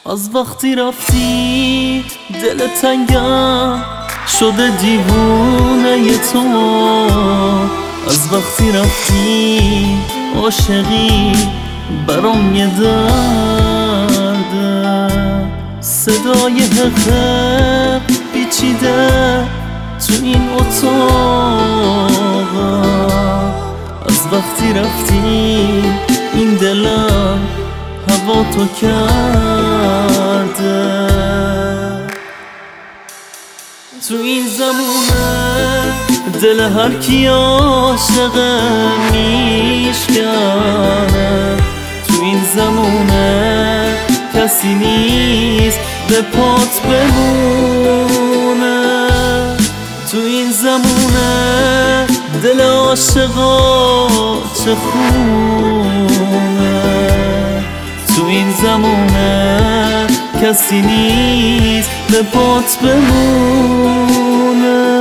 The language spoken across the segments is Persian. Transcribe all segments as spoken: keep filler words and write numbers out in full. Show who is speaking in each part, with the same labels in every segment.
Speaker 1: از وقتی رفتی دل تنگم شده دیوونه تو. از وقتی رفتی عاشقی برام یه درده. صدای حقه پیچیده تو این اتاق. از وقتی رفتی این دلم هوا تو کرده. تو این زمونه دل هر کی عاشقه میشکنه. تو این زمونه کسی نیست به پات بمونه. تو این زمونه دل عاشقا چه خونه. تو این زمونه کسی نیست به پات بمونه.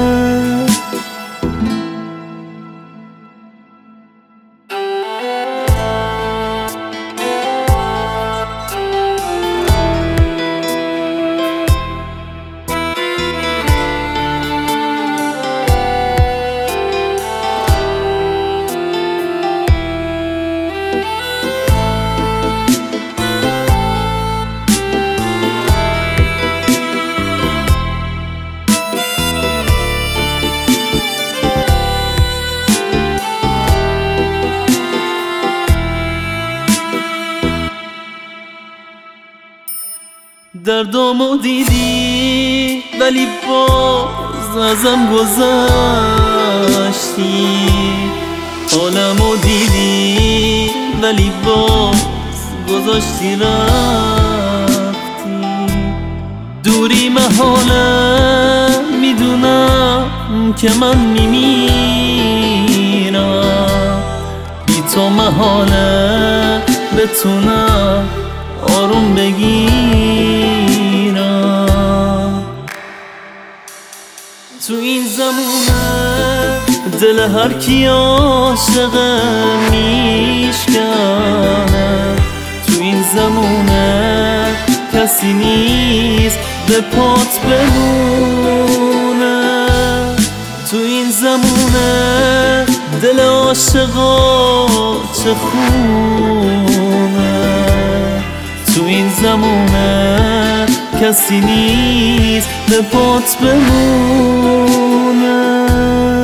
Speaker 1: دردامو دیدی ولی باز ازم گذشتی. حالمو دیدی ولی باز گذاشتی رفتی. دوری محاله میدونم که من میمیرم. بی تو محاله بتونم آروم بگیرم. تو این زمونه دل هر کی عاشقه میشکنه. تو این زمونه کسی نیست به پات بمونه. تو این زمونه دل عاشقا چه خونه. تو این زمونه کسی نیست به پات بمونه.